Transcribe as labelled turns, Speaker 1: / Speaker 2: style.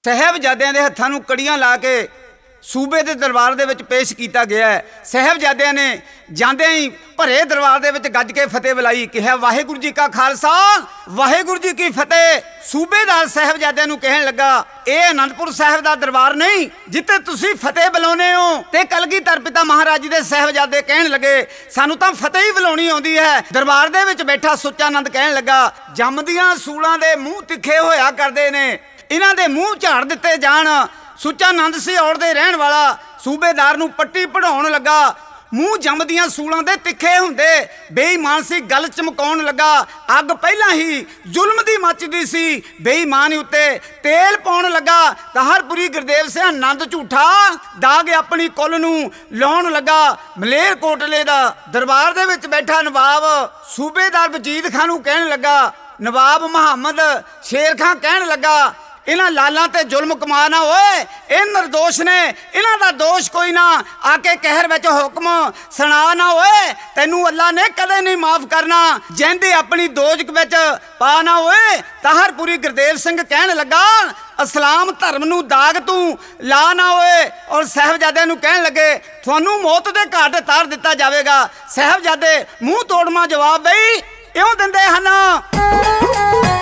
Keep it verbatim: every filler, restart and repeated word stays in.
Speaker 1: ਸਾਹਿਬਜ਼ਾਦਿਆਂ ਦੇ ਹੱਥਾਂ ਨੂੰ ਕੜੀਆਂ ਲਾ ਕੇ सूबे के दरबार दे विच पेश किया गया है। साहिबजादियां ने जांदे ही भरे दरबार दे विच गज के फतेह बुलाई, कहा वाहिगुरू जी का खालसा वाहिगुरू जी की फतेह। सूबेदार साहिबजादियां नूं कहण लगा, ये आनंदपुर साहिब दा दरबार नहीं जिथे तुसीं फतेह बुलाउने हो। ते कलगीधर पिता महाराज जी दे साहिबजादे कहण लगे, सानूं तां फतेह ही बुलाउणी आउंदी है। दरबार दे विच बैठा सुच्चा नंद कहण लगा, जमदियां सूलां दे मूँह तिखे होया करदे ने, इन्हां दे मूँह झाड़ दित्ते जाण। सुच्चा नंद सी औड़ दे रहण वाला सूबेदार नूं पट्टी पढ़ाउण लगा। मूँह जमदियां सूलां दे तिखे हुंदे बेईमान सी गल चमकाउण लगा। अग पहलां ही जुल्म दी मचदी सी, बेईमानी उत्ते तेल पाउण लगा। ताहरपुरी गुरदेव सिंह नंद झूठा दाग अपनी कुल नूं लाउण लगा। मलेर कोटले दा दरबार दे विच बैठा नवाब सूबेदार वजीद खां नूं कहण लगा, नवाब मुहम्मद शेर खां कहण लगा, इन्हां लालां ते जुल्म कमाना होए, ये निर्दोष ने, इन्हां दा दोष कोई ना। आके कहर विच हुक्म सुना ना होए, तैनूं अल्लाह ने कदे नहीं माफ करना। जिंदे अपनी दोजक विच पा ना होए। ताहरपुरी गुरदेव सिंह कहण लगा, इस्लाम धर्म नूं दाग तू ला ना होए। और साहिबजादे नूं कहण लगे, तुहानूं मौत दे घाट तार दिता जावेगा। साहिबजादे मूँह तोड़मा जवाब बई इउं दिंदे हन।